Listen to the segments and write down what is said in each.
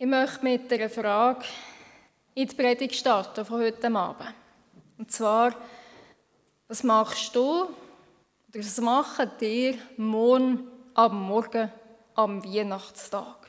Ich möchte mit einer Frage in die Predigt starten von heute Abend. Und zwar, was machst du oder was machen dir morgen am Weihnachtstag?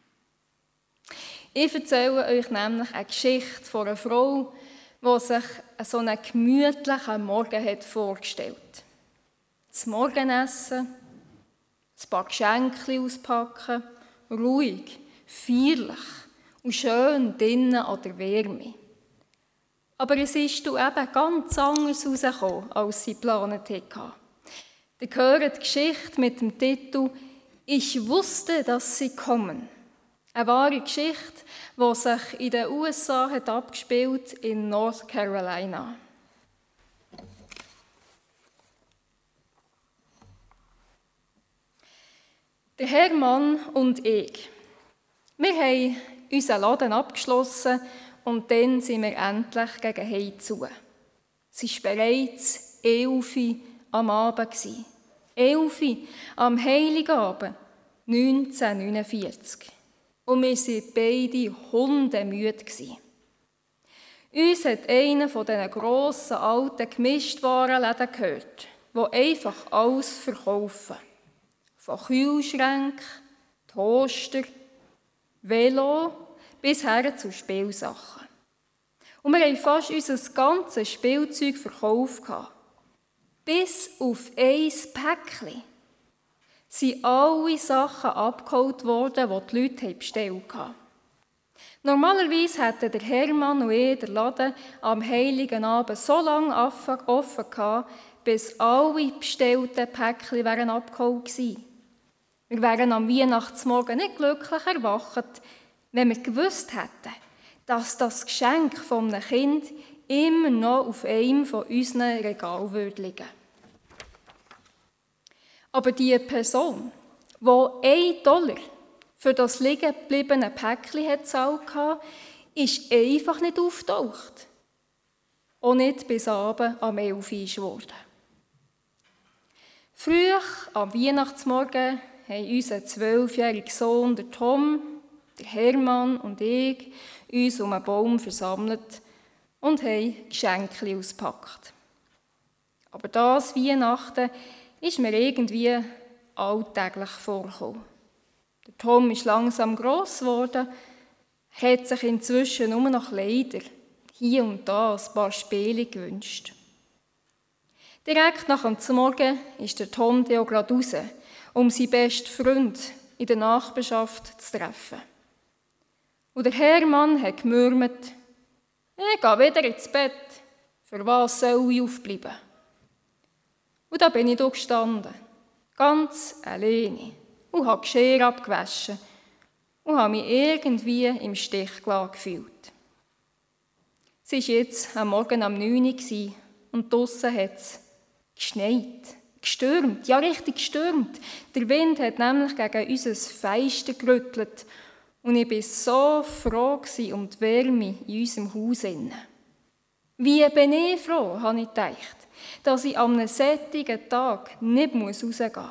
Ich erzähle euch nämlich eine Geschichte von einer Frau, die sich so einen gemütlichen Morgen hat vorgestellt. Das Morgenessen, ein paar Geschenke auspacken, ruhig, feierlich und schön drinnen an der Wärme. Aber es ist eben ganz anders herausgekommen, als sie geplant hatte. Ihr hört die Geschichte mit dem Titel «Ich wusste, dass sie kommen». Eine wahre Geschichte, die sich in den USA hat abgespielt in North Carolina. Der Hermann und ich, wir haben unseren Laden abgeschlossen und dann sind wir endlich gegen Hause zu. Es war bereits 11 Uhr am Abend. 11 Uhr am Heiligabend 1949. Und wir waren beide hundemüde. Uns hat einer von diesen grossen, alten Gemischtwarenläden gehört, die einfach alles verkaufen. Von Kühlschränken, Toaster, Velo bis hin zu Spielsachen. Und wir haben fast unser ganzes Spielzeug verkauft. Bis auf ein Päckchen sind alle Sachen abgeholt worden, die die Leute bestellt haben. Normalerweise hätten der Hermann und ich den Laden am Heiligen Abend so lange offen gehabt, bis alle bestellten Päckchen abgeholt gewesen. Wir wären am Weihnachtsmorgen nicht glücklich erwacht, wenn wir gewusst hätten, dass das Geschenk von einem Kind immer noch auf einem von unseren Regalen liegen. Aber die Person, die $1 für das liegen gebliebene Päckchen gezahlt hat, ist einfach nicht aufgetaucht. Auch nicht bis abends am 11 Uhr geworden. Früh am Weihnachtsmorgen haben unser 12-jähriger Sohn, der Tom, der Hermann und ich uns um einen Baum versammelt und haben Geschenke ausgepackt. Aber das Weihnachten ist mir irgendwie alltäglich vorgekommen. Der Tom ist langsam gross geworden, hat sich inzwischen nur noch Kleider, hier und da ein paar Spiele gewünscht. Direkt nach dem Morgen ist der Tom auch gerade raus, um seinen besten Freund in der Nachbarschaft zu treffen. Und der Hermann hat gemurmelt, ich gehe wieder ins Bett, für was soll ich aufbleiben? Und da bin ich da gestanden, ganz alleine, und habe Geschirr abgewaschen und habe mich irgendwie im Stich gelassen gefühlt. Es war jetzt am Morgen um 9 Uhr und draussen hat es geschneit, gestürmt, ja richtig gestürmt. Der Wind hat nämlich gegen unser Fenster gerüttelt und ich war so froh um die Wärme in unserem Haus. Wie bin ich froh, habe ich gedacht, dass ich an einem solchen Tag nicht rausgehen muss.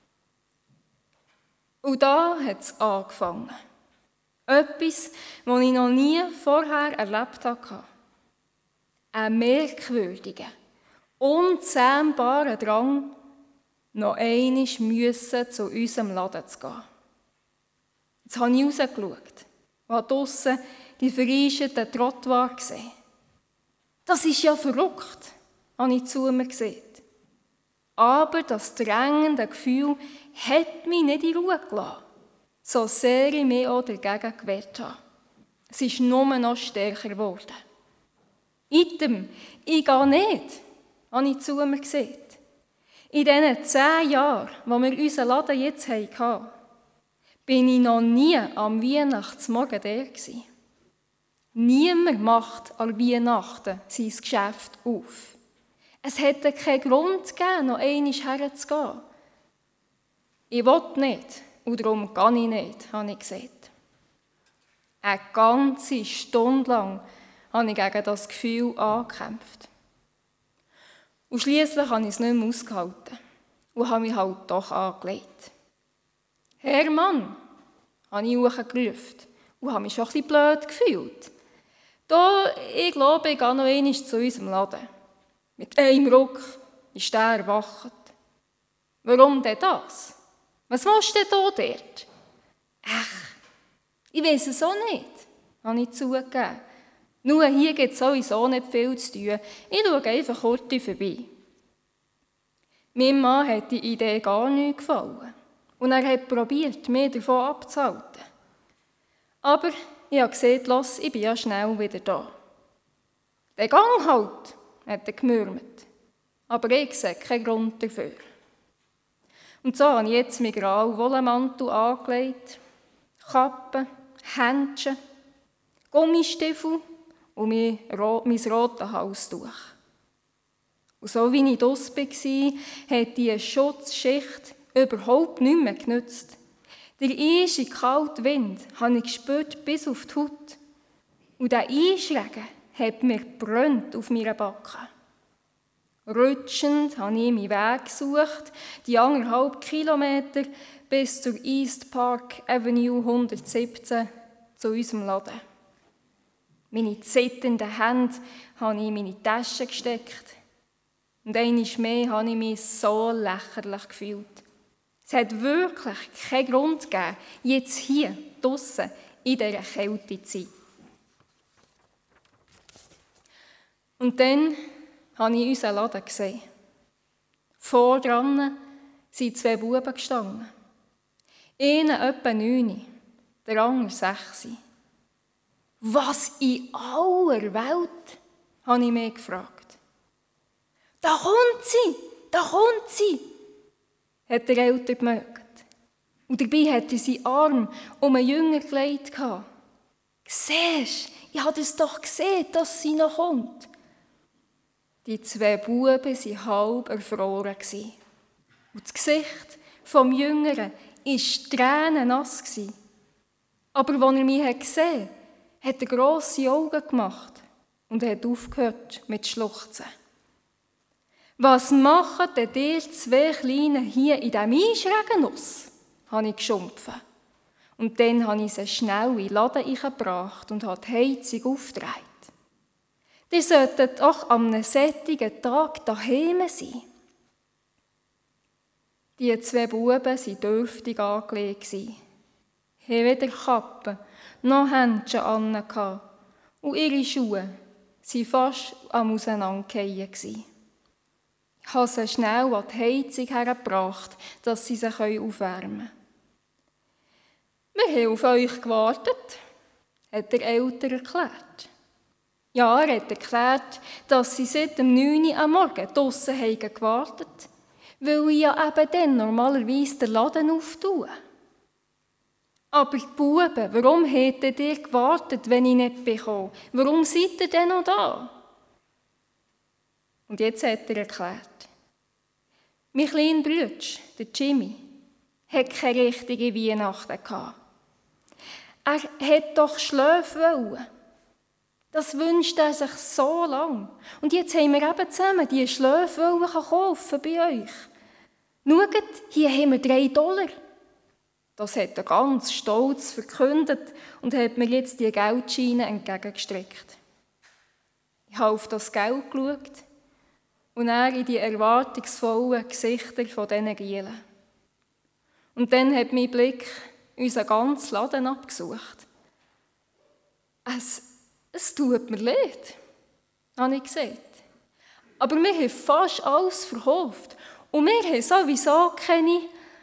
Und da hat es angefangen. Etwas, das ich noch nie vorher erlebt habe. Ein merkwürdiger, unzähmbarer Drang, noch einmal zu unserem Laden zu gehen. Jetzt habe ich rausgeschaut und habe draussen die verreisterten Trottoirs gesehen. Das ist ja verrückt, habe ich zu mir gesehen. Aber das drängende Gefühl hat mich nicht in Ruhe gelassen, so sehr ich mich auch dagegen gewehrt habe. Es ist nur noch stärker geworden. Item, ich gehe nicht, habe ich zu mir gesehen. In diesen 10 Jahren, wo wir unseren Laden jetzt hatten, bin ich noch nie am Weihnachtsmorgen da gewesen. Niemand macht an Weihnachten sein Geschäft auf. Es hätte keinen Grund gegeben, noch einmal herzugehen. Ich will nicht und darum gehe ich nicht, habe ich gesagt. Eine ganze Stunde lang habe ich gegen das Gefühl angekämpft. Und schliesslich habe ich es nicht mehr ausgehalten und habe mich halt doch angelegt. «Hermann!» habe ich hochgerufen und habe mich schon ein bisschen blöd gefühlt. Ich glaube, ich gehe noch einmal zu unserem Laden. Mit einem Ruck ist der erwacht. Warum denn das? Was willst du denn dort? Ich weiss es auch nicht, habe ich zugegeben. Nur hier gibt es sowieso nicht viel zu tun. Ich schaue einfach kurz vorbei. Meinem Mann hat die Idee gar nicht gefallen. Und er hat probiert, mich davon abzuhalten. Aber ich habe gesagt, los, ich bin ja schnell wieder da. «Der Gang halt», hat er gemurmelt. Aber ich sehe keinen Grund dafür. Und so habe ich jetzt meinen grauen Wollenmantel angelegt, Kappe, Händchen, Gummistiefel und mein rotes Halstuch. Und so wie ich draussen war, hat diese Schutzschicht überhaupt nicht mehr genützt. Der eisige kalte Wind habe ich gespürt bis auf die Haut. Und der Eisregen hat mir gebrannt auf meiner Backe. Rutschend habe ich meinen Weg gesucht, die 1,5 Kilometer bis zur East Park Avenue 117 zu unserem Laden. Meine zitternden Hände habe ich in meine Tasche gesteckt. Und einmal mehr habe ich mich so lächerlich gefühlt. Es hat wirklich keinen Grund gegeben, jetzt hier draussen in dieser Kältezeit. Und dann habe ich unseren Laden gesehen. Vor dran sind 2 Buben gestanden. Einer etwa 9, der andere 6. «Was in aller Welt?» habe ich mich gefragt. «Da kommt sie! Da kommt sie!» hat der Ältere gemerkt. Und dabei hatte er seinen Arm um einen Jünger gelegt. «Siehst, ich habe es doch gesehen, dass sie noch kommt!» Die 2 Buben waren halb erfroren. Und das Gesicht des Jüngeren war tränennass. Aber als er mich gesehen hat, hat er grosse Augen gemacht und hat aufgehört mit Schluchzen. «Was machen denn ihr 2 Kleinen hier in diesem Eisregennuss?» habe ich geschumpft. Und dann habe ich sie schnell in den Laden gebracht und habe die Heizung aufgedreht. «Die sollten doch an einem solchen Tag daheim sein.» Die 2 Buben waren dürftig angelegt, hatten weder Kappen noch Händchen an und ihre Schuhe waren fast am Auseinanderfallen. Ich habe sie schnell an die Heizung hergebracht, dass sie sich aufwärmen können. «Wir haben auf euch gewartet», hat der Ältere erklärt. Ja, er hat erklärt, dass sie seit dem 9 Uhr am Morgen draussen gewartet haben, weil ich ja eben dann normalerweise den Laden auftue. «Aber die Buben, warum hättet ihr gewartet, wenn ich nicht bekomme? Warum seid ihr denn noch da?» Und jetzt hat er erklärt. Mein kleiner Bruder, der Jimmy, hat keine richtige Weihnachten gehabt. Er hat doch Schläfe wollen. Das wünscht er sich so lange. Und jetzt haben wir eben zusammen diese Schläfe kaufen bei euch. Schaut, hier haben wir $3. Das hat er ganz stolz verkündet und hat mir jetzt die Geldscheine entgegengestreckt. Ich habe auf das Geld geschaut und er in die erwartungsvollen Gesichter von diesen Gielen. Und dann hat mein Blick unseren ganzen Laden abgesucht. Es tut mir leid, habe ich gesagt. Aber wir haben fast alles verkauft und wir haben sowieso keine.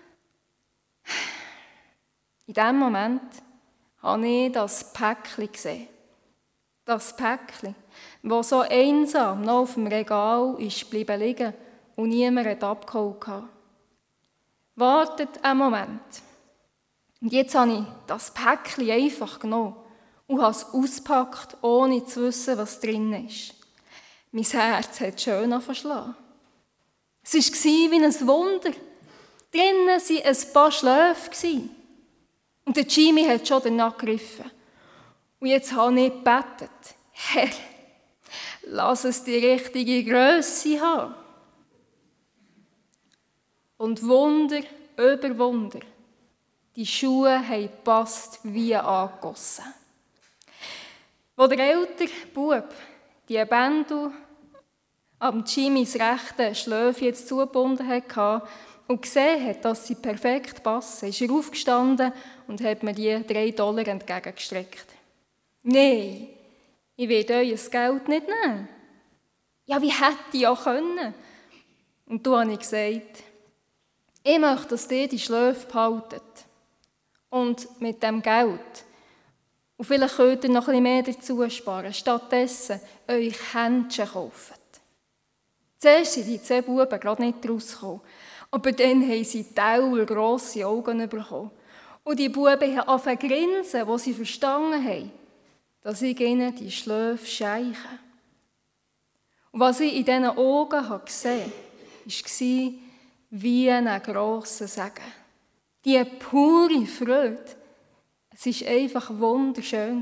In diesem Moment habe ich das Päckchen gesehen. Das Päckchen, das so einsam noch auf dem Regal ist liegen geblieben und niemand hat abgeholt hatte. Wartet einen Moment. Und jetzt habe ich das Päckchen einfach genommen und habe es ausgepackt, ohne zu wissen, was drin ist. Mein Herz hat schön verschlagen. Es war wie ein Wunder. Drinnen waren ein paar Schläfe. Und der Jimmy hat schon danach gegriffen. Und jetzt habe ich gebetet. Herr, lass es die richtige Grösse haben. Und Wunder über Wunder. Die Schuhe haben gepasst wie angegossen. Als der ältere Bub die Bändel am Jimmys rechten Schläfe jetzt zugebunden hatte und gesehen hat, dass sie perfekt passen, ist er aufgestanden und hat mir die $3 entgegengestreckt. «Nein, ich will euer Geld nicht nehmen.» «Ja, wie hätte ich auch können?» Und da habe ich gesagt, «Ich möchte, dass ihr die Schläfe behaltet. Und mit dem Geld, und vielleicht könnt ihr noch ein bisschen mehr dazu sparen, stattdessen euch Händchen kaufen.» Zuerst sind die 2 Buben gerade nicht rausgekommen, aber dann haben sie grosse Augen bekommen. Und die Buben haben angefangen zu grinsen, als sie verstanden haben, dass ich ihnen die Schläfe scheiche. Und was ich in diesen Augen gesehen habe, war wie ein grosser Segen. Die pure Freude. Es war einfach wunderschön.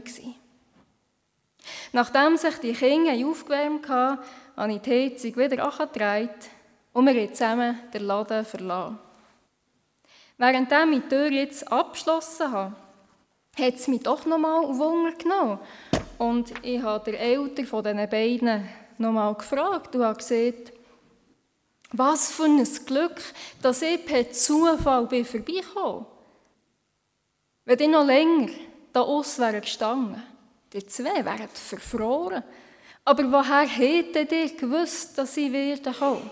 Nachdem sich die Kinder aufgewärmt hatten, habe ich die Heizung wieder angedreht und wir haben zusammen den Laden verlassen. Während ich die Tür jetzt abgeschlossen habe, hat es mich doch noch mal Wunder genommen. Und ich habe den Älteren von diesen beiden noch mal gefragt und habe gesagt, was für ein Glück, dass ich per Zufall vorbeigekommen bin. Wenn ich noch länger da aussen wäre gestanden, die 2 wären verfroren. Aber woher hättet ihr gewusst, dass ich kommen?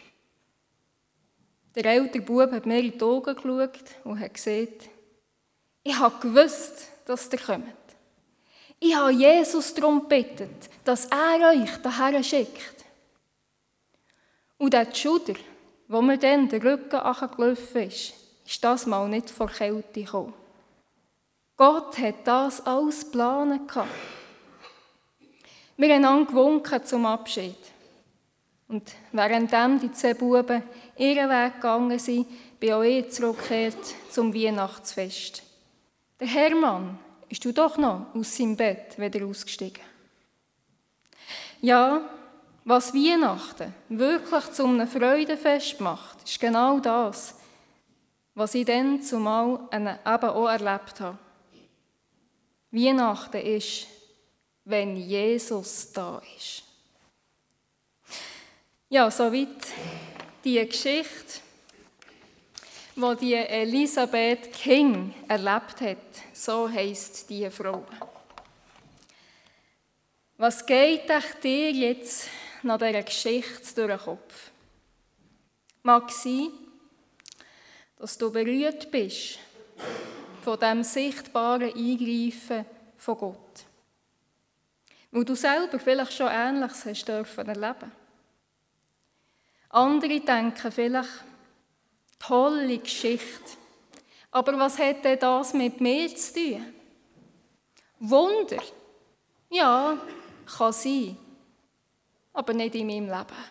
Der ältere Bub hat mir in die Augen geschaut und hat gesagt, ich habe gewusst, dass ihr kommt. Ich habe Jesus darum gebeten, dass er euch hierher schickt. Und der Schuder, wo mir dann den Rücken angelaufen ist das mal nicht vor Kälte gekommen. Gott hat das alles geplant. Wir haben einander gewunken zum Abschied. Und währenddem die 2 Buben ihren Weg gegangen sind, bin auch ich zurückgekehrt zum Weihnachtsfest. Der Hermann ist doch noch aus seinem Bett wieder ausgestiegen. Ja, was Weihnachten wirklich zu einem Freudenfest macht, ist genau das, was ich dann zumal eben auch erlebt habe. Weihnachten ist, wenn Jesus da ist. Ja, soweit die Geschichte, die Elisabeth King erlebt hat. So heisst diese Frau. Was geht dir jetzt nach dieser Geschichte durch den Kopf? Mag sein, dass du berührt bist von diesem sichtbaren Eingreifen von Gott. Weil du selber vielleicht schon Ähnliches hast dürfen erleben. Andere denken vielleicht, tolle Geschichte. Aber was hat denn das mit mir zu tun? Wunder? Ja, kann sein. Aber nicht in meinem Leben.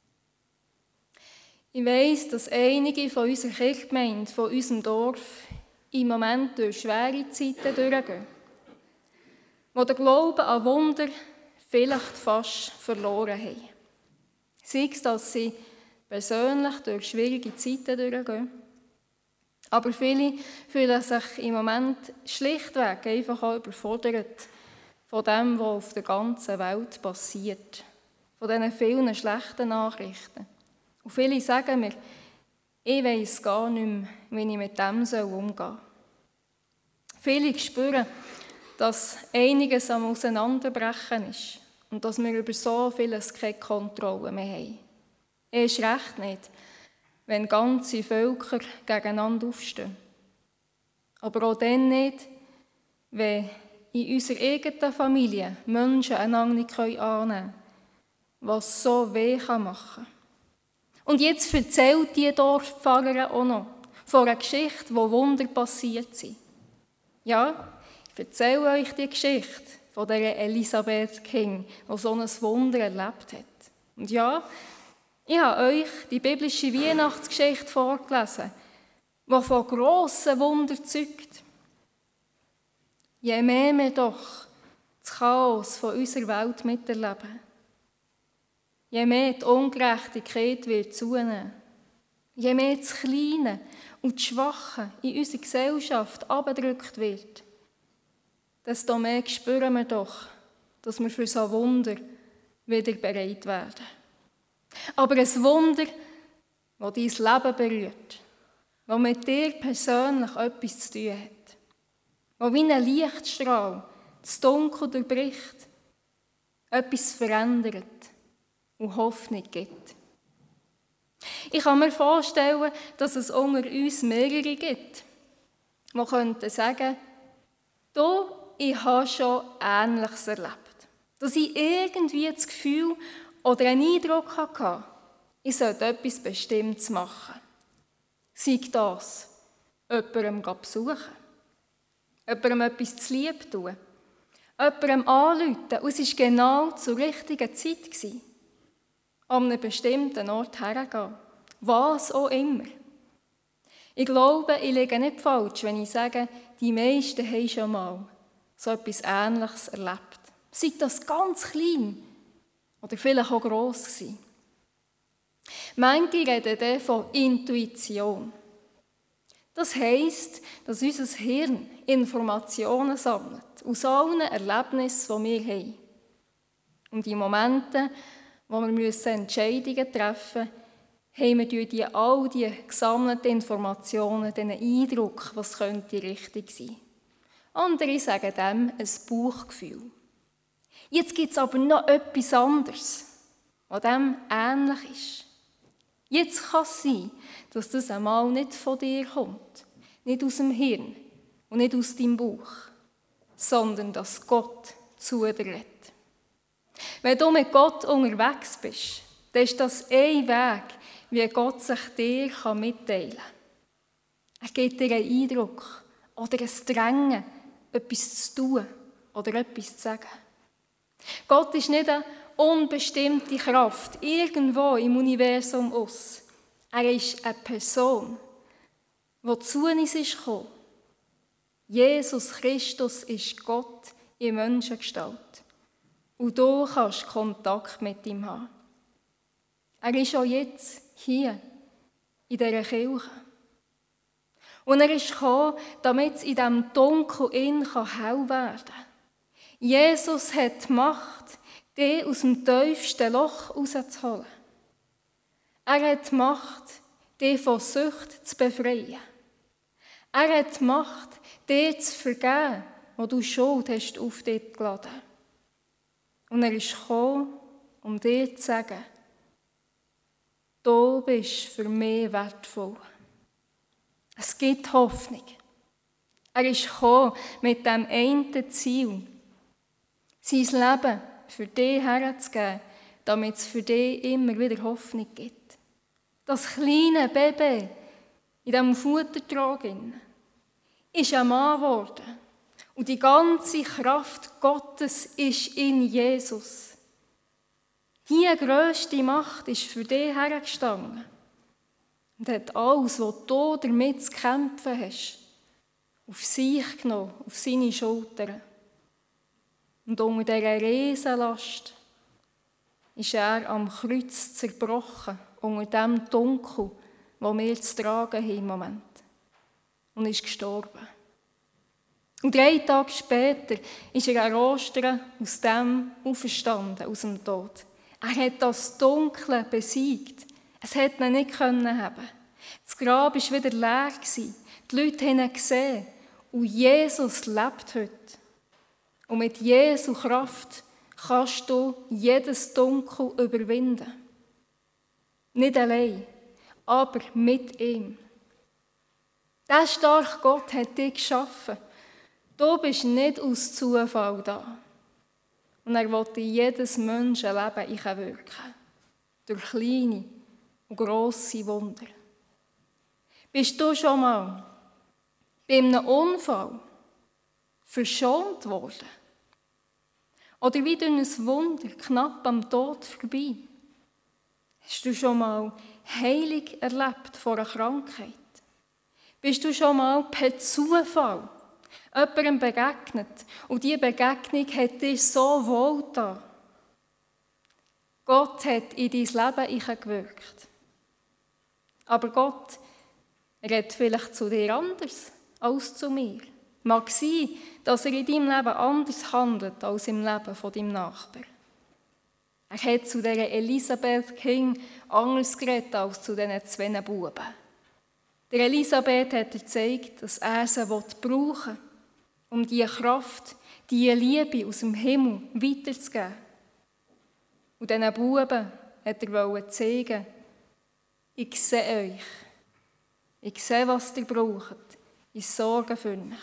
Ich weiss, dass einige von unserer Kirchgemeinde, von unserem Dorf, im Moment durch schwere Zeiten durchgehen, wo der Glaube an Wunder vielleicht fast verloren haben. Sei es, dass sie persönlich durch schwierige Zeiten durchgehen, aber viele fühlen sich im Moment schlichtweg einfach auch überfordert von dem, was auf der ganzen Welt passiert, von diesen vielen schlechten Nachrichten. Und viele sagen mir, ich weiss gar nicht mehr, wie ich mit dem umgehen soll. Viele spüren, dass einiges am Auseinanderbrechen ist und dass wir über so vieles keine Kontrolle mehr haben. Erst recht nicht, wenn ganze Völker gegeneinander aufstehen. Aber auch dann nicht, wenn in unserer eigenen Familie Menschen einander nicht annehmen können, was so weh machen kann. Und jetzt erzählt die Dorfpfarrerin auch noch von einer Geschichte, wo Wunder passiert sind. Ja, ich erzähle euch die Geschichte von der Elisabeth King, die so ein Wunder erlebt hat. Und ja, ich habe euch die biblische Weihnachtsgeschichte vorgelesen, die von grossen Wundern zeugt. Je mehr wir doch das Chaos von unserer Welt miterleben, je mehr die Ungerechtigkeit wird zunehmen, je mehr das Kleine und das Schwache in unserer Gesellschaft abgedrückt wird, desto mehr spüren wir doch, dass wir für so Wunder wieder bereit werden. Aber ein Wunder, das dein Leben berührt, das mit dir persönlich etwas zu tun hat, das wie ein Lichtstrahl das Dunkel durchbricht, etwas verändert und Hoffnung gibt. Ich kann mir vorstellen, dass es unter uns mehrere gibt, die könnten sagen, du, ich habe schon Ähnliches erlebt. Dass ich irgendwie das Gefühl oder einen Eindruck hatte, ich sollte etwas Bestimmtes machen. Sei das, jemandem besuchen, jemandem etwas zu lieb tun, jemandem anrufen, und es war genau zur richtigen Zeit, an einem bestimmten Ort hergehen. Was auch immer. Ich glaube, ich liege nicht falsch, wenn ich sage, die meisten haben schon mal so etwas Ähnliches erlebt. Sei das ganz klein oder vielleicht auch gross gewesen. Manche reden dann von Intuition. Das heisst, dass unser Hirn Informationen sammelt aus allen Erlebnissen, die wir haben. Und in Momenten, wo wir Entscheidungen treffen müssen, haben wir all die gesammelten Informationen, diesen Eindruck, was könnte richtig sein. Andere sagen dem ein Bauchgefühl. Jetzt gibt es aber noch etwas anderes, was dem ähnlich ist. Jetzt kann es sein, dass das einmal nicht von dir kommt, nicht aus dem Hirn und nicht aus deinem Bauch, sondern dass Gott zu dir redet. Wenn du mit Gott unterwegs bist, dann ist das ein Weg, wie Gott sich dir mitteilen kann. Er gibt dir einen Eindruck oder ein Drängen, etwas zu tun oder etwas zu sagen. Gott ist nicht eine unbestimmte Kraft irgendwo im Universum aus. Er ist eine Person, die zu uns ist gekommen. Jesus Christus ist Gott in Menschengestalt. Und du kannst Kontakt mit ihm haben. Er ist auch jetzt hier, in dieser Kirche. Und er ist gekommen, damit es in diesem Dunkel hell werden kann. Jesus hat die Macht, dich aus dem tiefsten Loch rauszuholen. Er hat die Macht, dich von Sucht zu befreien. Er hat die Macht, dir zu vergeben, wo du Schuld hast auf dich geladen. Und er ist gekommen, um dir zu sagen, du bist für mich wertvoll. Es gibt Hoffnung. Er ist gekommen mit dem einen Ziel, sein Leben für dich herzugeben, damit es für dich immer wieder Hoffnung gibt. Das kleine Baby in diesem Futtertrog ist ein Mann geworden. Und die ganze Kraft Gottes ist in Jesus. Die grösste Macht ist für dich hergestanden und hat alles, was du damit zu kämpfen hast, auf sich genommen, auf seine Schultern. Und unter dieser Riesenlast ist er am Kreuz zerbrochen, unter dem Dunkel, das wir zu tragen haben im Moment. Und ist gestorben. Und 3 Tage später ist er an Ostern aus dem auferstanden, aus dem Tod. Er hat das Dunkle besiegt. Es hätte ihn nicht haben. Das Grab war wieder leer. Die Leute haben ihn gesehen. Und Jesus lebt heute. Und mit Jesu Kraft kannst du jedes Dunkel überwinden. Nicht allein, aber mit ihm. Der starke Gott hat dich geschaffen. Du bist nicht aus Zufall da. Und er will in jedes Menschenleben wirken. Durch kleine und grosse Wunder. Bist du schon mal bei einem Unfall verschont worden? Oder wie durch ein Wunder knapp am Tod vorbei? Hast du schon mal Heilung erlebt vor einer Krankheit? Bist du schon mal per Zufall jemandem begegnet und diese Begegnung hat dir so wohl getan? Gott hat in dein Leben gewirkt. Aber Gott Er hat vielleicht zu dir anders als zu mir. Mag sein, dass er in deinem Leben anders handelt als im Leben von deinem Nachbarn. Er hat zu dieser Elisabeth King anders geredet als zu diesen 2 Buben. Der Elisabeth hat er gezeigt, dass er sie brauchen will, um diese Kraft, diese Liebe aus dem Himmel weiterzugeben. Und diesen Buben hat er zeigen, ich sehe euch. Ich sehe, was ihr braucht. Ich sorge für euch.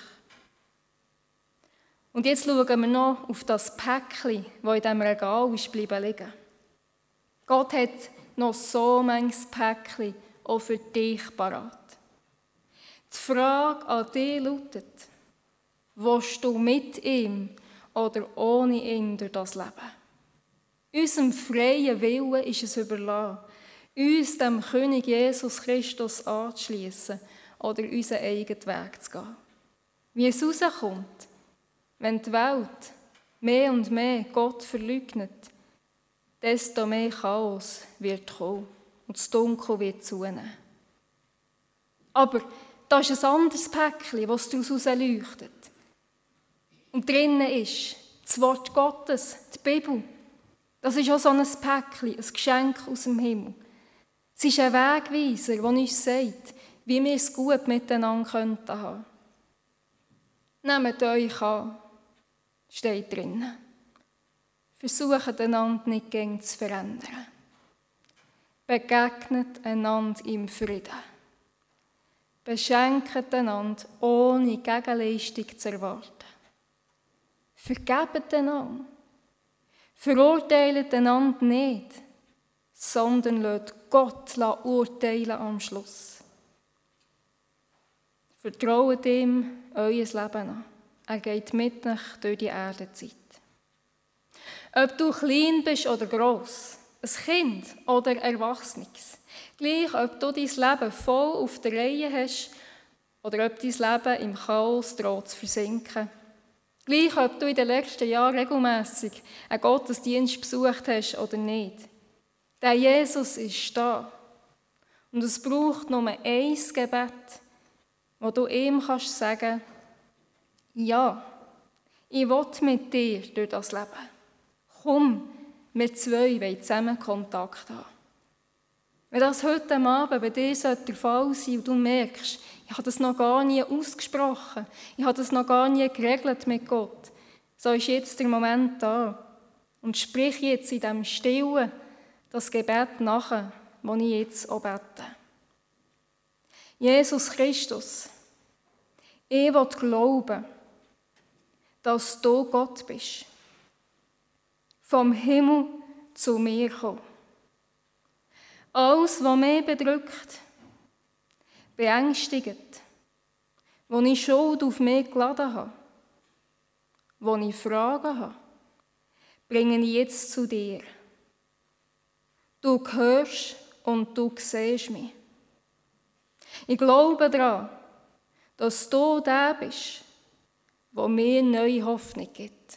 Und jetzt schauen wir noch auf das Päckchen, das in diesem Regal ist liegen. Gott hat noch so manches Päckchen auch für dich parat. Die Frage an dich lautet, willst du mit ihm oder ohne ihn durch das Leben? Unserem freien Willen ist es überlassen, uns dem König Jesus Christus anzuschliessen oder unseren eigenen Weg zu gehen. Wie es rauskommt, wenn die Welt mehr und mehr Gott verleugnet, desto mehr Chaos wird kommen und das Dunkel wird zunehmen. Aber da ist ein anderes Päckchen, das daraus leuchtet. Und drinnen ist das Wort Gottes, die Bibel. Das ist auch so ein Päckchen, ein Geschenk aus dem Himmel. Es ist ein Wegweiser, der uns sagt, wie wir es gut miteinander haben könnten. Nehmt euch an, steht drinnen. Versucht einander nicht gegen zu verändern. Begegnet einander im Frieden. Beschenkt einander, ohne Gegenleistung zu erwarten. Vergebt einander. Verurteilt einander nicht, sondern lasst Gott urteilen am Schluss. Vertraut ihm euer Leben an. Er geht mit euch durch die Erdenzeit. Ob du klein bist oder gross, ein Kind oder Erwachsenes, gleich ob du dein Leben voll auf der Reihe hast oder ob dein Leben im Chaos droht zu versinken. Gleich ob du in den letzten Jahren regelmässig einen Gottesdienst besucht hast oder nicht. Der Jesus ist da. Und es braucht nur ein Gebet, wo du ihm kannst sagen, ja, ich will mit dir durch das Leben. Komm, wir 2 wollen zusammen Kontakt haben. Wenn das heute Abend bei dir der Fall sein und du merkst, ich habe das noch gar nie ausgesprochen, ich habe das noch gar nie geregelt mit Gott, so ist jetzt der Moment da. Und sprich jetzt in diesem Stillen das Gebet nachher, das ich jetzt auch bete. Jesus Christus, ich will glauben, dass du Gott bist. Vom Himmel zu mir kommen. Alles, was mich bedrückt, beängstigt, wo ich Schuld auf mich geladen habe, wo ich Fragen habe, bringe ich jetzt zu dir. Du hörst und du siehst mich. Ich glaube daran, dass du der bist, der mir neue Hoffnung gibt.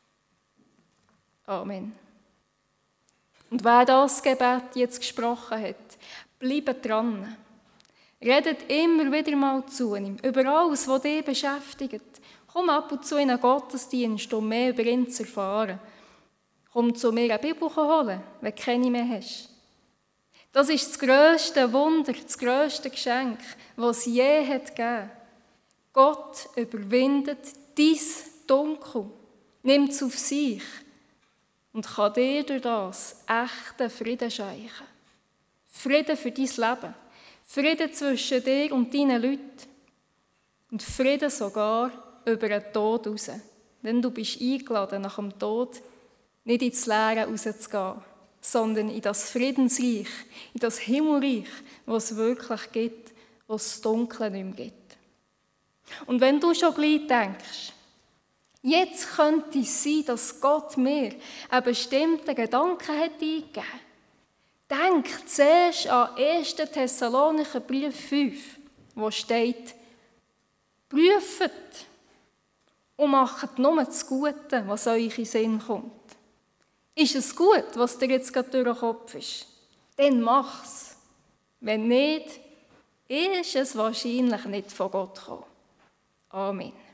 Amen. Und wer das Gebet jetzt gesprochen hat, bleibt dran. Redet immer wieder mal zu ihm, über alles, was dich beschäftigt. Komm ab und zu in einen Gottesdienst, um mehr über ihn zu erfahren. Komm zu mir eine Bibel holen, wenn du keine mehr hast. Das ist das grösste Wunder, das grösste Geschenk, das es je hat gegeben. Gott überwindet dein Dunkel, nimmt es auf sich und kann dir durch das echten Frieden schenken. Frieden für dein Leben, Frieden zwischen dir und deinen Leuten und Frieden sogar über den Tod raus. Denn du bist eingeladen, nach dem Tod nicht ins Leere rauszugehen, sondern in das Friedensreich, in das Himmelreich, was es wirklich gibt, was das Dunkle nicht mehr gibt. Und wenn du schon gleich denkst, jetzt könnte es sein, dass Gott mir einen bestimmten Gedanken hat eingegeben. Denk zuerst an 1. Thessalonicher Brief 5, wo steht, prüft und macht nur das Gute, was euch in den Sinn kommt. Ist es gut, was dir jetzt gerade durch den Kopf ist? Dann mach's. Wenn nicht, ist es wahrscheinlich nicht von Gott gekommen. Amen.